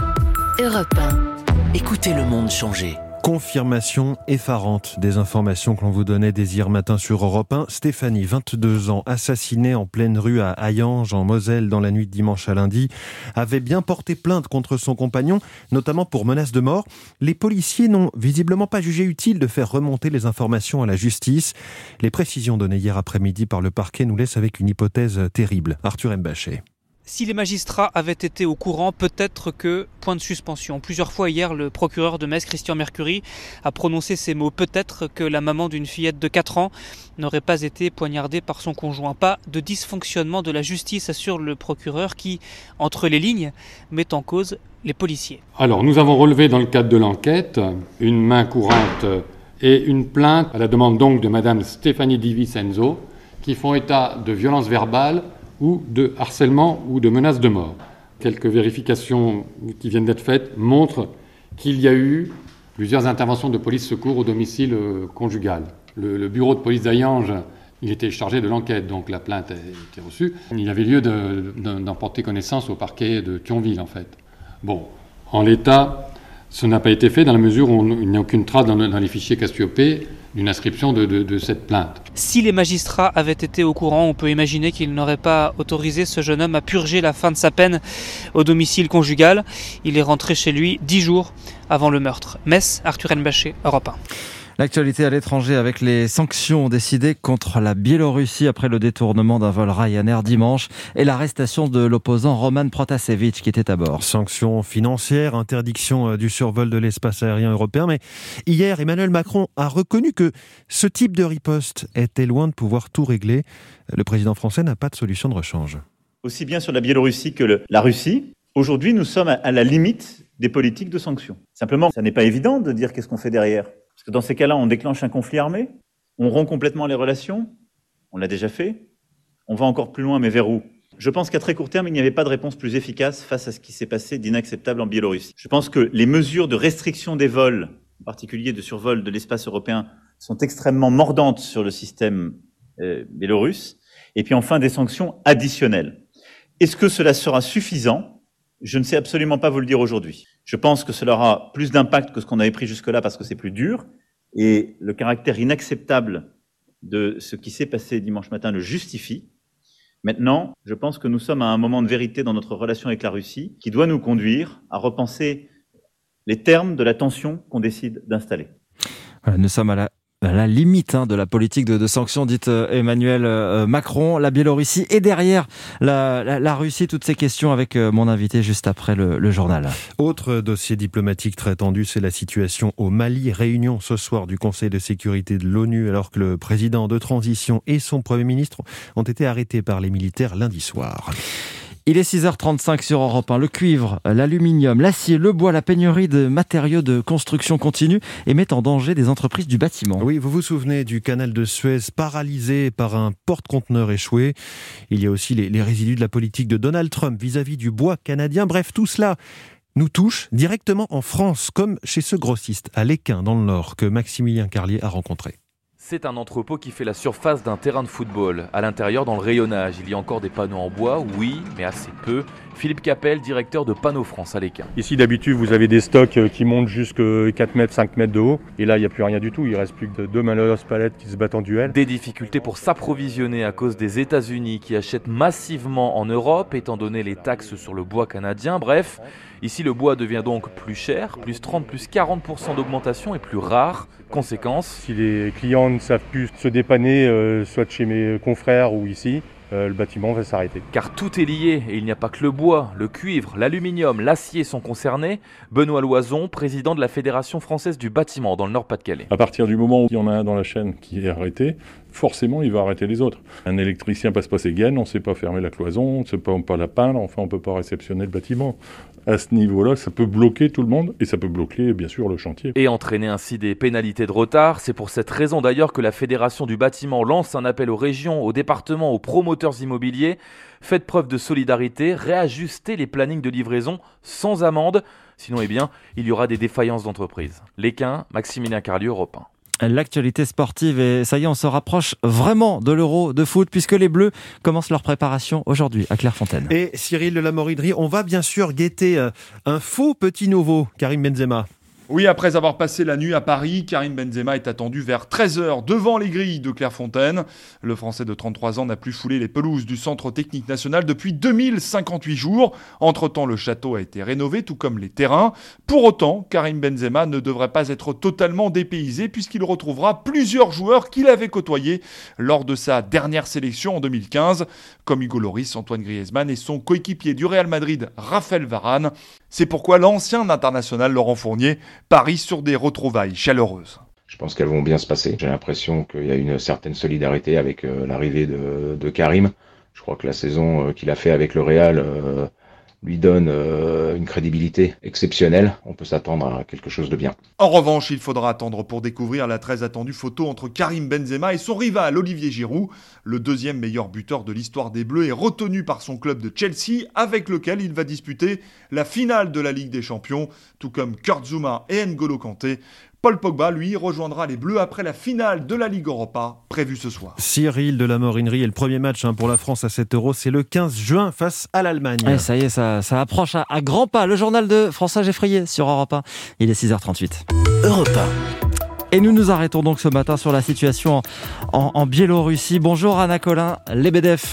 Europe 1. Écoutez le monde changer. Confirmation effarante des informations que l'on vous donnait dès hier matin sur Europe 1. Stéphanie, 22 ans, assassinée en pleine rue à Hayange, en Moselle, dans la nuit de dimanche à lundi, avait bien porté plainte contre son compagnon, notamment pour menace de mort. Les policiers n'ont visiblement pas jugé utile de faire remonter les informations à la justice. Les précisions données hier après-midi par le parquet nous laissent avec une hypothèse terrible. Arthur Mbachet. Si les magistrats avaient été au courant, peut-être que point de suspension. Plusieurs fois hier, le procureur de Metz, Christian Mercury, a prononcé ces mots. Peut-être que la maman d'une fillette de 4 ans n'aurait pas été poignardée par son conjoint. Pas de dysfonctionnement de la justice, assure le procureur qui, entre les lignes, met en cause les policiers. Alors, nous avons relevé dans le cadre de l'enquête une main courante et une plainte à la demande donc de Madame Stéphanie Di Vincenzo qui font état de violences verbales ou de harcèlement ou de menaces de mort. Quelques vérifications qui viennent d'être faites montrent qu'il y a eu plusieurs interventions de police secours au domicile conjugal. Le bureau de police d'Hayange, il était chargé de l'enquête, donc la plainte a été reçue. Il y avait lieu d'en porter connaissance au parquet de Thionville, en fait. Bon, en l'état, ce n'a pas été fait dans la mesure où il n'y a aucune trace dans les fichiers Cassiopée d'une inscription de cette plainte. Si les magistrats avaient été au courant, on peut imaginer qu'ils n'auraient pas autorisé ce jeune homme à purger la fin de sa peine au domicile conjugal. Il est rentré chez lui 10 jours avant le meurtre. Metz, Arthur Mbachet, Europe 1. L'actualité à l'étranger avec les sanctions décidées contre la Biélorussie après le détournement d'un vol Ryanair dimanche et l'arrestation de l'opposant Roman Protasevich qui était à bord. Sanctions financières, interdiction du survol de l'espace aérien européen. Mais hier, Emmanuel Macron a reconnu que ce type de riposte était loin de pouvoir tout régler. Le président français n'a pas de solution de rechange. Aussi bien sur la Biélorussie que la Russie, aujourd'hui nous sommes à la limite des politiques de sanctions. Simplement, ça n'est pas évident de dire qu'est-ce qu'on fait derrière. Parce que dans ces cas-là, on déclenche un conflit armé, on rompt complètement les relations, on l'a déjà fait, on va encore plus loin, mais vers où ? Je pense qu'à très court terme, il n'y avait pas de réponse plus efficace face à ce qui s'est passé d'inacceptable en Biélorussie. Je pense que les mesures de restriction des vols, en particulier de survol de l'espace européen, sont extrêmement mordantes sur le système biélorusse. Et puis enfin, des sanctions additionnelles. Est-ce que cela sera suffisant ? Je ne sais absolument pas vous le dire aujourd'hui. Je pense que cela aura plus d'impact que ce qu'on avait pris jusque-là parce que c'est plus dur. Et le caractère inacceptable de ce qui s'est passé dimanche matin le justifie. Maintenant, je pense que nous sommes à un moment de vérité dans notre relation avec la Russie qui doit nous conduire à repenser les termes de la tension qu'on décide d'installer. Voilà, nous sommes à la limite de la politique de sanctions, dite Emmanuel Macron. La Biélorussie est derrière la Russie. Toutes ces questions avec mon invité juste après le journal. Autre dossier diplomatique très tendu, c'est la situation au Mali. Réunion ce soir du Conseil de sécurité de l'ONU, alors que le président de transition et son Premier ministre ont été arrêtés par les militaires lundi soir. Il est 6h35 sur Europe 1. Le cuivre, l'aluminium, l'acier, le bois, la pénurie de matériaux de construction continue et met en danger des entreprises du bâtiment. Oui, vous vous souvenez du canal de Suez paralysé par un porte-conteneur échoué. Il y a aussi les résidus de la politique de Donald Trump vis-à-vis du bois canadien. Bref, tout cela nous touche directement en France, comme chez ce grossiste à l'Équin, dans le Nord, que Maximilien Carlier a rencontré. C'est un entrepôt qui fait la surface d'un terrain de football. À l'intérieur, dans le rayonnage, il y a encore des panneaux en bois, oui, mais assez peu. Philippe Capel, directeur de Panneaux France à l'Équin. Ici, d'habitude, vous avez des stocks qui montent jusqu'à 4 mètres, 5 mètres de haut. Et là, il n'y a plus rien du tout. Il ne reste plus que 2 malheureuses palettes qui se battent en duel. Des difficultés pour s'approvisionner à cause des États-Unis qui achètent massivement en Europe, étant donné les taxes sur le bois canadien. Bref, ici, le bois devient donc plus cher, plus 30, plus 40% d'augmentation et plus rare. Conséquence. Si les clients ne savent plus se dépanner, soit chez mes confrères ou ici, le bâtiment va s'arrêter. Car tout est lié et il n'y a pas que le bois, le cuivre, l'aluminium, l'acier sont concernés. Benoît Loison, président de la Fédération française du bâtiment dans le Nord-Pas-de-Calais. À partir du moment où il y en a un dans la chaîne qui est arrêté, forcément il va arrêter les autres. Un électricien passe pas ses gaines, on ne sait pas fermer la cloison, on ne sait pas la peindre, enfin on ne peut pas réceptionner le bâtiment. À ce niveau-là, ça peut bloquer tout le monde et ça peut bloquer bien sûr le chantier. Et entraîner ainsi des pénalités de retard. C'est pour cette raison d'ailleurs que la Fédération du bâtiment lance un appel aux régions, aux départements, aux promoteurs immobiliers. Faites preuve de solidarité, réajustez les plannings de livraison sans amende. Sinon, il y aura des défaillances d'entreprises. L'Équin, Maximilien Carlier, Europe 1. L'actualité sportive, et ça y est, on se rapproche vraiment de l'Euro de foot puisque les Bleus commencent leur préparation aujourd'hui à Clairefontaine. Et Cyril de la Morinerie, on va bien sûr guetter un faux petit nouveau, Karim Benzema. Oui, après avoir passé la nuit à Paris, Karim Benzema est attendu vers 13h devant les grilles de Clairefontaine. Le Français de 33 ans n'a plus foulé les pelouses du Centre technique national depuis 2058 jours. Entre-temps, le château a été rénové, tout comme les terrains. Pour autant, Karim Benzema ne devrait pas être totalement dépaysé puisqu'il retrouvera plusieurs joueurs qu'il avait côtoyés lors de sa dernière sélection en 2015, comme Hugo Lloris, Antoine Griezmann et son coéquipier du Real Madrid, Raphaël Varane. C'est pourquoi l'ancien international Laurent Fournier parie sur des retrouvailles chaleureuses. Je pense qu'elles vont bien se passer. J'ai l'impression qu'il y a une certaine solidarité avec l'arrivée de Karim. Je crois que la saison qu'il a fait avec le Real lui donne une crédibilité exceptionnelle. On peut s'attendre à quelque chose de bien. En revanche, il faudra attendre pour découvrir la très attendue photo entre Karim Benzema et son rival Olivier Giroud. Le deuxième meilleur buteur de l'histoire des Bleus est retenu par son club de Chelsea, avec lequel il va disputer la finale de la Ligue des Champions, tout comme Kurt Zouma et N'Golo Kanté. Paul Pogba, lui, rejoindra les Bleus après la finale de la Ligue Europa, prévue ce soir. Cyril de la Morinerie, et le premier match pour la France à 7 €, c'est le 15 juin face à l'Allemagne. Ouais, ça y est, ça approche à grands pas. Le journal de François Geffrier sur Europe 1. Il est 6h38. Europe 1. Et nous nous arrêtons donc ce matin sur la situation en Biélorussie. Bonjour Anna Colin-Lebedev.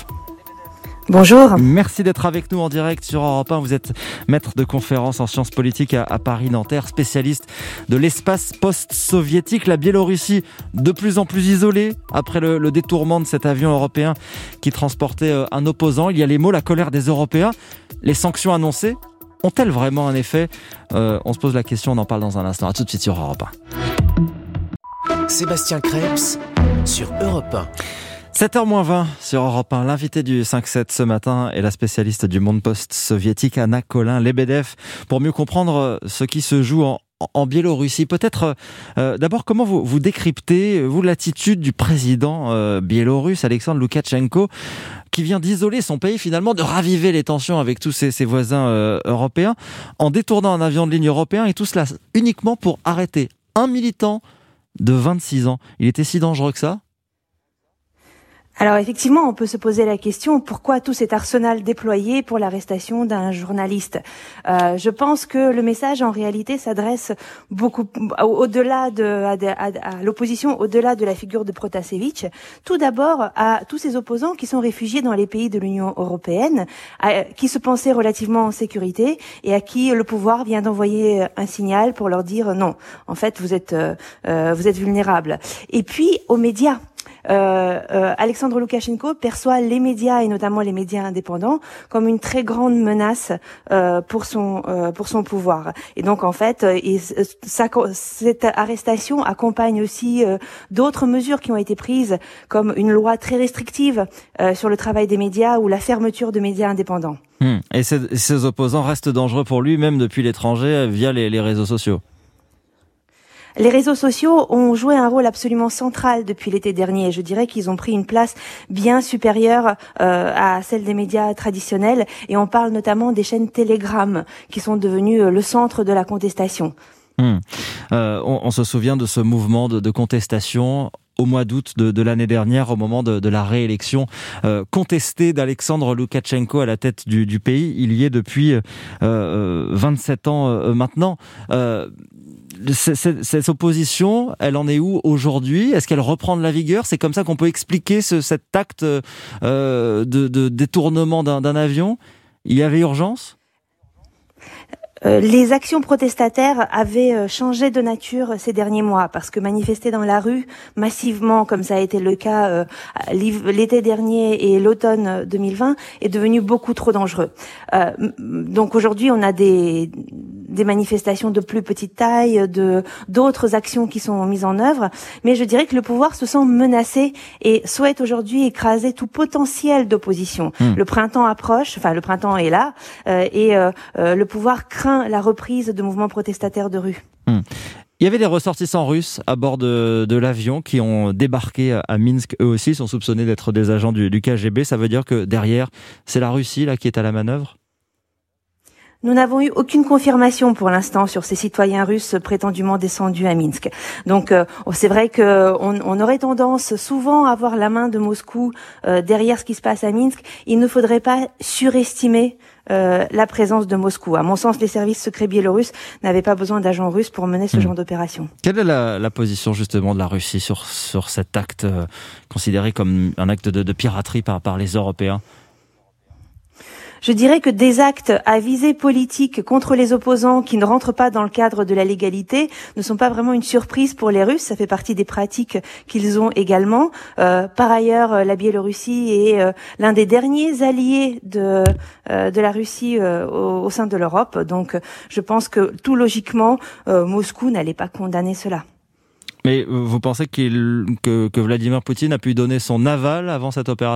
Bonjour. Merci d'être avec nous en direct sur Europe 1. Vous êtes maître de conférence en sciences politiques à Paris-Nanterre, spécialiste de l'espace post-soviétique. La Biélorussie de plus en plus isolée après le détournement de cet avion européen qui transportait un opposant. Il y a les mots, la colère des Européens. Les sanctions annoncées ont-elles vraiment un effet ? On se pose la question, on en parle dans un instant. À tout de suite sur Europe 1. Sébastien Krebs sur Europe 1. 7h-20 sur Europe 1. L'invité du 5-7 ce matin est la spécialiste du monde post-soviétique Anna Colin-Lebedev pour mieux comprendre ce qui se joue en Biélorussie. Peut-être d'abord, comment vous décryptez l'attitude du président biélorusse Alexandre Loukachenko qui vient d'isoler son pays, finalement de raviver les tensions avec tous ses voisins européens en détournant un avion de ligne européen, et tout cela uniquement pour arrêter un militant de 26 ans. Il était si dangereux que ça ? Alors effectivement, on peut se poser la question, pourquoi tout cet arsenal déployé pour l'arrestation d'un journaliste ? Je pense que le message en réalité s'adresse beaucoup au-delà à l'opposition, au-delà de la figure de Protasevich. Tout d'abord à tous ces opposants qui sont réfugiés dans les pays de l'Union européenne, qui se pensaient relativement en sécurité et à qui le pouvoir vient d'envoyer un signal pour leur dire non, en fait vous êtes vulnérables. Et puis aux médias. Alexandre Loukachenko perçoit les médias et notamment les médias indépendants comme une très grande menace pour son pouvoir. Et donc en fait, cette arrestation accompagne aussi d'autres mesures qui ont été prises, comme une loi très restrictive sur le travail des médias ou la fermeture de médias indépendants. Et ces opposants restent dangereux pour lui, même depuis l'étranger, via les réseaux sociaux. Les réseaux sociaux ont joué un rôle absolument central depuis l'été dernier. Je dirais qu'ils ont pris une place bien supérieure à celle des médias traditionnels. Et on parle notamment des chaînes Telegram qui sont devenues le centre de la contestation. On se souvient de ce mouvement de contestation au mois d'août de l'année dernière, au moment de la réélection contestée d'Alexandre Loukachenko à la tête du pays. Il y est depuis 27 ans maintenant. Cette opposition, elle en est où aujourd'hui ? Est-ce qu'elle reprend de la vigueur ? C'est comme ça qu'on peut expliquer cet acte de détournement d'un avion ? Il y avait urgence ? Les actions protestataires avaient changé de nature ces derniers mois parce que manifester dans la rue massivement, comme ça a été le cas l'été dernier et l'automne 2020, est devenu beaucoup trop dangereux. Donc aujourd'hui, on a des manifestations de plus petite taille, d'autres actions qui sont mises en œuvre, mais je dirais que le pouvoir se sent menacé et souhaite aujourd'hui écraser tout potentiel d'opposition. Le printemps approche, enfin le printemps est là, et le pouvoir craint la reprise de mouvements protestataires de rue. Il y avait des ressortissants russes à bord de l'avion qui ont débarqué à Minsk. Eux aussi sont soupçonnés d'être des agents du KGB. Ça veut dire que derrière, c'est la Russie là qui est à la manœuvre ? Nous n'avons eu aucune confirmation pour l'instant sur ces citoyens russes prétendument descendus à Minsk. Donc c'est vrai qu'on aurait tendance souvent à voir la main de Moscou derrière ce qui se passe à Minsk. Il ne faudrait pas surestimer la présence de Moscou. À mon sens, les services secrets biélorusses n'avaient pas besoin d'agents russes pour mener ce genre d'opération. Quelle est la position justement de la Russie sur cet acte considéré comme un acte de piraterie par les Européens ? Je dirais que des actes à visée politique contre les opposants qui ne rentrent pas dans le cadre de la légalité ne sont pas vraiment une surprise pour les Russes. Ça fait partie des pratiques qu'ils ont également. Par ailleurs, la Biélorussie est l'un des derniers alliés de la Russie au sein de l'Europe. Donc, je pense que tout logiquement, Moscou n'allait pas condamner cela. Mais vous pensez que Vladimir Poutine a pu donner son aval avant cette opération ?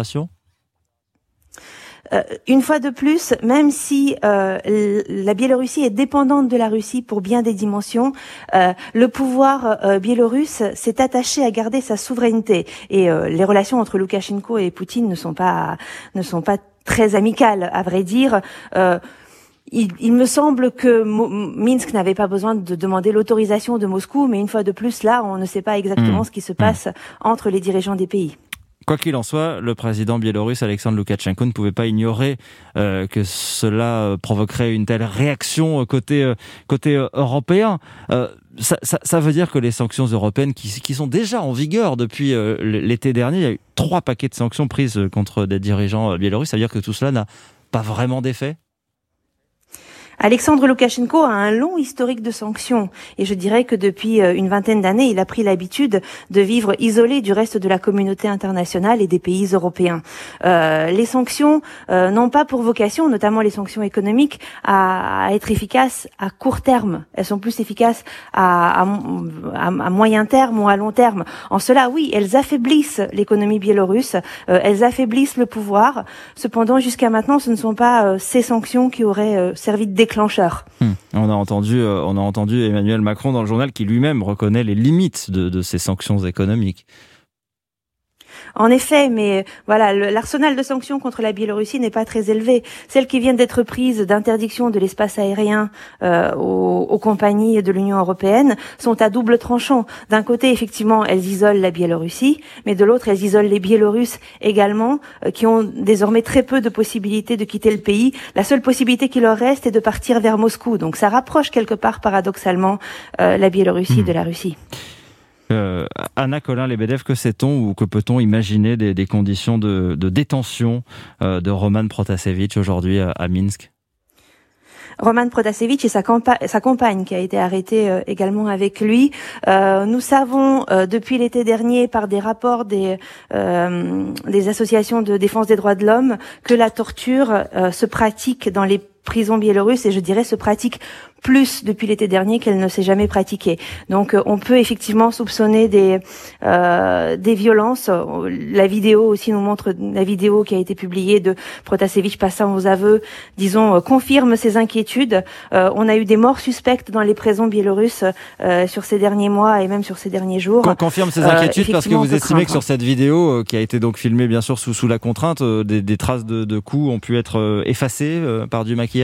Une fois de plus, même si la Biélorussie est dépendante de la Russie pour bien des dimensions, le pouvoir biélorusse s'est attaché à garder sa souveraineté. Et les relations entre Loukachenko et Poutine ne sont pas très amicales, à vrai dire. Il me semble que Minsk n'avait pas besoin de demander l'autorisation de Moscou, mais une fois de plus, là, on ne sait pas exactement ce qui se passe entre les dirigeants des pays. Quoi qu'il en soit, le président biélorusse Alexandre Loukachenko ne pouvait pas ignorer que cela provoquerait une telle réaction côté européen. Ça veut dire que les sanctions européennes qui sont déjà en vigueur depuis l'été dernier, il y a eu 3 paquets de sanctions prises contre des dirigeants biélorusses. Ça veut dire que tout cela n'a pas vraiment d'effet ? Alexandre Loukachenko a un long historique de sanctions et je dirais que depuis une vingtaine d'années, il a pris l'habitude de vivre isolé du reste de la communauté internationale et des pays européens. Les sanctions n'ont pas pour vocation, notamment les sanctions économiques, à être efficaces à court terme. Elles sont plus efficaces à moyen terme ou à long terme. En cela, oui, elles affaiblissent l'économie biélorusse, elles affaiblissent le pouvoir. Cependant, jusqu'à maintenant, ce ne sont pas ces sanctions qui auraient servi de déclencheur. On a entendu Emmanuel Macron dans le journal qui lui-même reconnaît les limites de ces sanctions économiques. En effet, mais voilà, l'arsenal de sanctions contre la Biélorussie n'est pas très élevé. Celles qui viennent d'être prises d'interdiction de l'espace aérien aux compagnies de l'Union européenne sont à double tranchant. D'un côté, effectivement, elles isolent la Biélorussie, mais de l'autre, elles isolent les Biélorusses également, qui ont désormais très peu de possibilités de quitter le pays. La seule possibilité qui leur reste est de partir vers Moscou. Donc ça rapproche quelque part, paradoxalement, la Biélorussie de la Russie. Anna Colin-Lebedev, que sait-on ou que peut-on imaginer des conditions de détention de Roman Protasevich aujourd'hui à Minsk ? Roman Protasevich et sa compagne qui a été arrêtée également avec lui. Nous savons depuis l'été dernier par des rapports des associations de défense des droits de l'homme que la torture se pratique dans les prisons biélorusses et je dirais se pratique plus depuis l'été dernier qu'elle ne s'est jamais pratiquée. Donc on peut effectivement soupçonner des violences. La vidéo aussi nous montre, la vidéo qui a été publiée de Protasevich passant aux aveux, disons, confirme ces inquiétudes. On a eu des morts suspectes dans les prisons biélorusses sur ces derniers mois et même sur ces derniers jours. Qu'on confirme ces inquiétudes parce que vous estimez que sur cette vidéo qui a été donc filmée bien sûr sous la contrainte, des traces de coups ont pu être effacées par du maquillage ?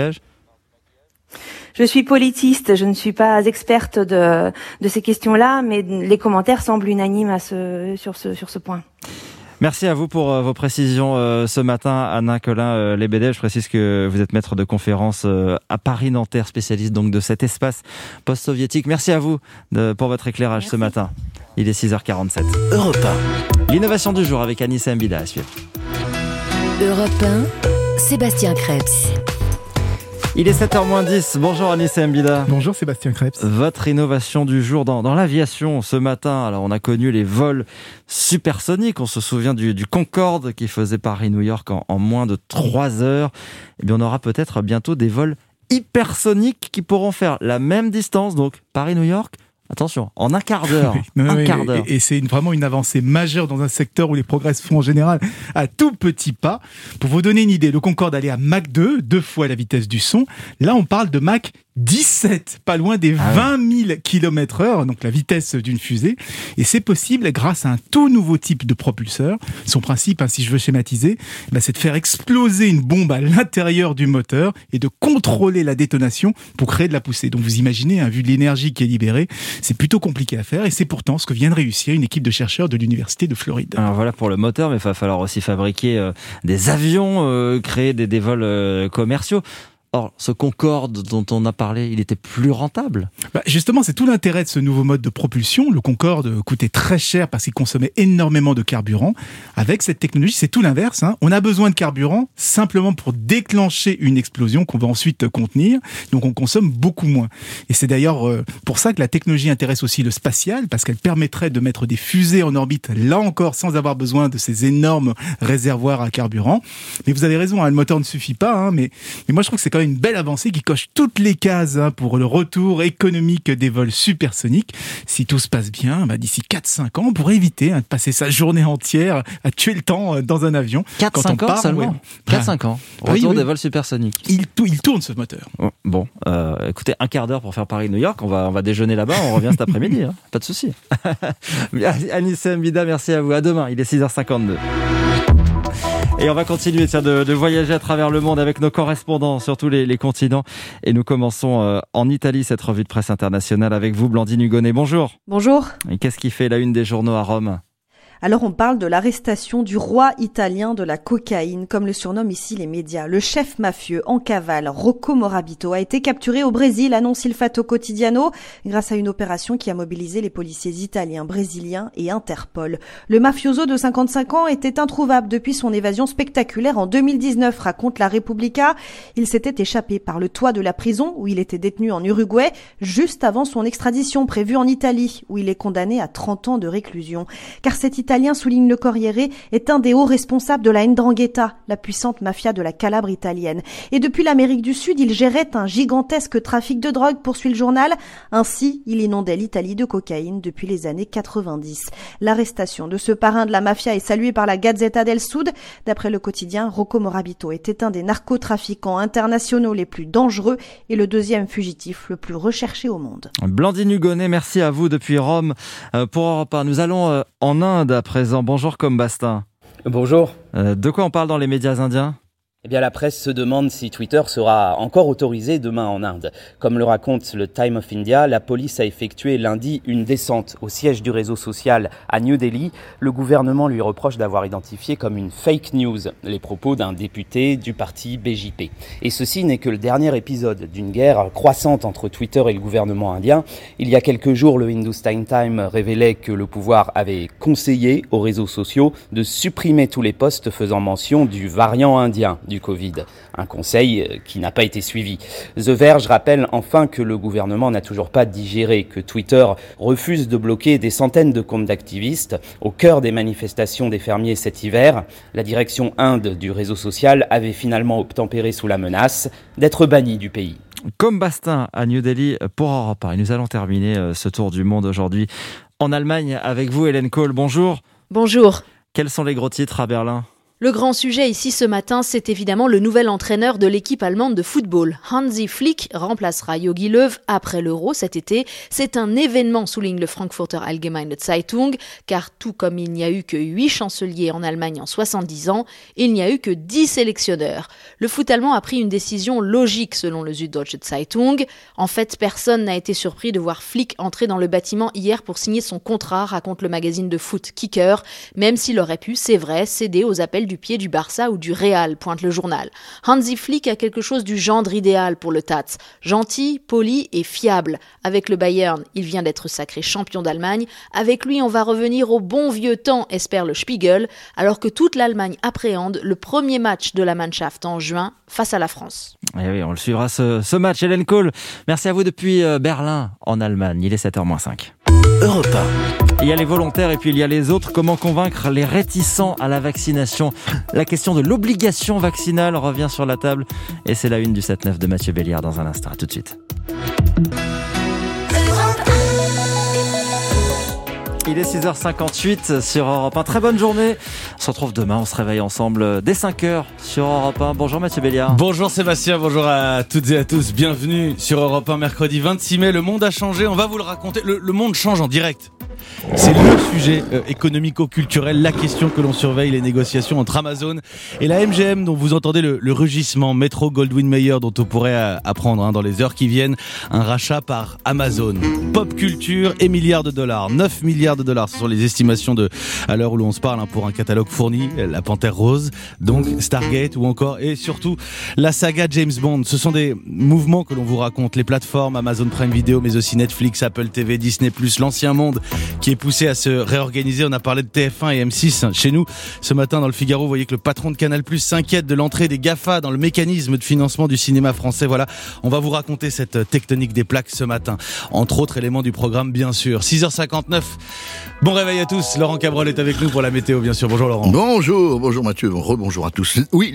Je suis politiste, je ne suis pas experte de ces questions-là, mais les commentaires semblent unanimes sur ce point. Merci à vous pour vos précisions ce matin, Anna Colin-Lebedev. Je précise que vous êtes maître de conférence à Paris-Nanterre, spécialiste donc de cet espace post-soviétique. Merci à vous pour votre éclairage ce matin. Il est 6h47. Europe 1. L'innovation du jour avec Anissa Mbida à suivre. Europe 1, Sébastien Krebs. Il est 7h-10. Bonjour Anissa Mbida. Bonjour Sébastien Krebs. Votre innovation du jour dans l'aviation ce matin. Alors on a connu les vols supersoniques. On se souvient du Concorde qui faisait Paris-New York en moins de 3 heures. Et bien on aura peut-être bientôt des vols hypersoniques qui pourront faire la même distance. Donc Paris-New York. Attention, en un quart d'heure. Quart d'heure. Et c'est vraiment une avancée majeure dans un secteur où les progrès se font en général à tout petits pas. Pour vous donner une idée, le Concorde allait à Mach 2, 2 fois la vitesse du son. Là, on parle de Mach 17, pas loin des 20 000 km/h, donc la vitesse d'une fusée. Et c'est possible grâce à un tout nouveau type de propulseur. Son principe, si je veux schématiser, c'est de faire exploser une bombe à l'intérieur du moteur et de contrôler la détonation pour créer de la poussée. Donc vous imaginez, vu de l'énergie qui est libérée, c'est plutôt compliqué à faire et c'est pourtant ce que vient de réussir une équipe de chercheurs de l'université de Floride. Alors voilà pour le moteur, mais il va falloir aussi fabriquer des avions, créer des vols commerciaux. Or, ce Concorde dont on a parlé, il était plus rentable. Justement, c'est tout l'intérêt de ce nouveau mode de propulsion. Le Concorde coûtait très cher parce qu'il consommait énormément de carburant. Avec cette technologie, c'est tout l'inverse. On a besoin de carburant simplement pour déclencher une explosion qu'on va ensuite contenir. Donc, on consomme beaucoup moins. Et c'est d'ailleurs pour ça que la technologie intéresse aussi le spatial, parce qu'elle permettrait de mettre des fusées en orbite, là encore, sans avoir besoin de ces énormes réservoirs à carburant. Mais vous avez raison, le moteur ne suffit pas. Mais moi, je trouve que c'est quand même une belle avancée qui coche toutes les cases pour le retour économique des vols supersoniques. Si tout se passe bien, d'ici 4-5 ans, on pourrait éviter de passer sa journée entière à tuer le temps dans un avion. 4-5 ans seulement. 4-5 ans. Retour des vols supersoniques. Il tourne ce moteur. Bon, écoutez, un quart d'heure pour faire Paris-New York. On va déjeuner là-bas, on revient cet après-midi. Pas de souci. Anissa Mbida, merci à vous. À demain, il est 6h52. Et on va continuer de voyager à travers le monde avec nos correspondants sur tous les continents. Et nous commençons en Italie, cette revue de presse internationale avec vous, Blandine Hugonnet. Bonjour. Bonjour. Et qu'est-ce qui fait la une des journaux à Rome ? Alors on parle de l'arrestation du roi italien de la cocaïne, comme le surnomment ici les médias. Le chef mafieux en cavale, Rocco Morabito, a été capturé au Brésil, annonce Il Fatto Quotidiano, grâce à une opération qui a mobilisé les policiers italiens, brésiliens et Interpol. Le mafioso de 55 ans était introuvable depuis son évasion spectaculaire en 2019, raconte la Repubblica. Il s'était échappé par le toit de la prison où il était détenu en Uruguay, juste avant son extradition prévue en Italie, où il est condamné à 30 ans de réclusion. Car cet Italien, souligne le Corriere, est un des hauts responsables de la 'Ndrangheta, la puissante mafia de la Calabre italienne. Et depuis l'Amérique du Sud, il gérait un gigantesque trafic de drogue, poursuit le journal. Ainsi, il inondait l'Italie de cocaïne depuis les années 90. L'arrestation de ce parrain de la mafia est saluée par la Gazzetta del Sud. D'après le quotidien, Rocco Morabito était un des narcotrafiquants internationaux les plus dangereux et le deuxième fugitif le plus recherché au monde. Blandine Hugonnet, merci à vous depuis Rome pour Europe 1. Nous allons en Inde à présent. Bonjour Combastin. Bonjour. De quoi on parle dans les médias indiens ? Eh bien, la presse se demande si Twitter sera encore autorisé demain en Inde. Comme le raconte le Time of India, la police a effectué lundi une descente au siège du réseau social à New Delhi. Le gouvernement lui reproche d'avoir identifié comme une fake news les propos d'un député du parti BJP. Et ceci n'est que le dernier épisode d'une guerre croissante entre Twitter et le gouvernement indien. Il y a quelques jours, le Hindustan Times révélait que le pouvoir avait conseillé aux réseaux sociaux de supprimer tous les posts faisant mention du variant indien du Covid, un conseil qui n'a pas été suivi. The Verge rappelle enfin que le gouvernement n'a toujours pas digéré que Twitter refuse de bloquer des centaines de comptes d'activistes au cœur des manifestations des fermiers cet hiver. La direction Inde du réseau social avait finalement obtempéré sous la menace d'être banni du pays. Combastin à New Delhi pour Europe 1. Et nous allons terminer ce tour du monde aujourd'hui en Allemagne avec vous, Hélène Kohl. Bonjour. Bonjour. Quels sont les gros titres à Berlin ? Le grand sujet ici ce matin, c'est évidemment le nouvel entraîneur de l'équipe allemande de football. Hansi Flick remplacera Jogi Löw après l'Euro cet été. C'est un événement, souligne le Frankfurter Allgemeine Zeitung, car tout comme il n'y a eu que 8 chanceliers en Allemagne en 70 ans, il n'y a eu que 10 sélectionneurs. Le foot allemand a pris une décision logique selon le Süddeutsche Zeitung. En fait, personne n'a été surpris de voir Flick entrer dans le bâtiment hier pour signer son contrat, raconte le magazine de foot Kicker, même s'il aurait pu, c'est vrai, céder aux appels du pied du Barça ou du Real, pointe le journal. Hansi Flick a quelque chose du gendre idéal pour le Taz. Gentil, poli et fiable. Avec le Bayern, il vient d'être sacré champion d'Allemagne. Avec lui, on va revenir au bon vieux temps, espère le Spiegel, alors que toute l'Allemagne appréhende le premier match de la Mannschaft en juin face à la France. Et oui, on le suivra ce match. Hélène Kohl, merci à vous depuis Berlin, en Allemagne. Il est 7h-5. Europe 1. Il y a les volontaires et puis il y a les autres. Comment convaincre les réticents à la vaccination ? La question de l'obligation vaccinale revient sur la table. Et c'est la une du 7-9 de Mathieu Béliard dans un instant. À tout de suite. Il est 6h58 sur Europe 1. Très bonne journée. On se retrouve demain. On se réveille ensemble dès 5h sur Europe 1. Bonjour Mathieu Béliard. Bonjour Sébastien, bonjour à toutes et à tous. Bienvenue sur Europe 1, mercredi 26 mai. Le monde a changé. On va vous le raconter. Le monde change en direct. C'est le sujet économico-culturel, la question que l'on surveille, les négociations entre Amazon et la MGM dont vous entendez le rugissement, Metro Goldwyn Mayer dont on pourrait apprendre dans les heures qui viennent, un rachat par Amazon. Pop culture et milliards de dollars, 9 milliards de dollars, ce sont les estimations à l'heure où l'on se parle pour un catalogue fourni, la Panthère Rose, donc Stargate ou encore et surtout la saga James Bond. Ce sont des mouvements que l'on vous raconte, les plateformes Amazon Prime Video mais aussi Netflix, Apple TV, Disney+, l'ancien monde qui est poussé à se réorganiser. On a parlé de TF1 et M6 chez nous. Ce matin, dans le Figaro, vous voyez que le patron de Canal+ s'inquiète de l'entrée des GAFA dans le mécanisme de financement du cinéma français. Voilà, on va vous raconter cette tectonique des plaques ce matin. Entre autres éléments du programme, bien sûr. 6h59. Bon réveil à tous. Laurent Cabrol est avec nous pour la météo, bien sûr. Bonjour Laurent. Bonjour Mathieu. Rebonjour à tous. Oui,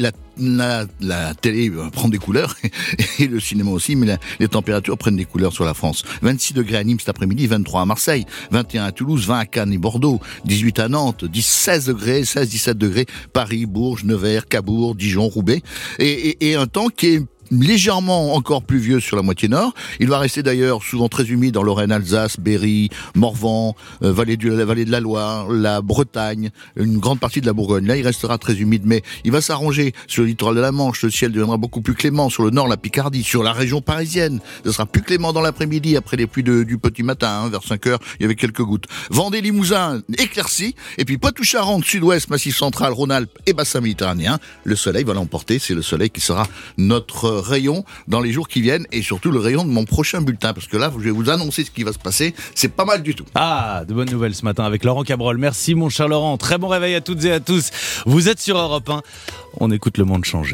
la télé prend des couleurs et le cinéma aussi, mais les températures prennent des couleurs sur la France. 26 degrés à Nîmes cet après-midi, 23 à Marseille, 21 à Toulouse, 20 à Cannes et Bordeaux, 18 à Nantes, 16 degrés, 16-17 degrés, Paris, Bourges, Nevers, Cabourg, Dijon, Roubaix, et un temps qui est légèrement encore pluvieux sur la moitié nord. Il va rester d'ailleurs souvent très humide en Lorraine, Alsace, Berry, Morvan, vallée de la Loire, la Bretagne, une grande partie de la Bourgogne. Là, il restera très humide, mais il va s'arranger sur le littoral de la Manche. Le ciel deviendra beaucoup plus clément sur le nord, la Picardie, sur la région parisienne. Ce sera plus clément dans l'après-midi après les pluies du petit matin, vers 5h, il y avait quelques gouttes. Vendée, Limousin, éclairci, et puis Poitou-Charentes, Sud-Ouest, Massif Central, Rhône-Alpes et Bassin Méditerranéen. Le soleil va l'emporter, c'est le soleil qui sera notre rayon dans les jours qui viennent et surtout le rayon de mon prochain bulletin parce que là je vais vous annoncer ce qui va se passer, c'est pas mal du tout. Ah, de bonnes nouvelles ce matin avec Laurent Cabrol. Merci mon cher Laurent, très bon réveil à toutes et à tous. Vous êtes sur Europe 1, on écoute le monde changer.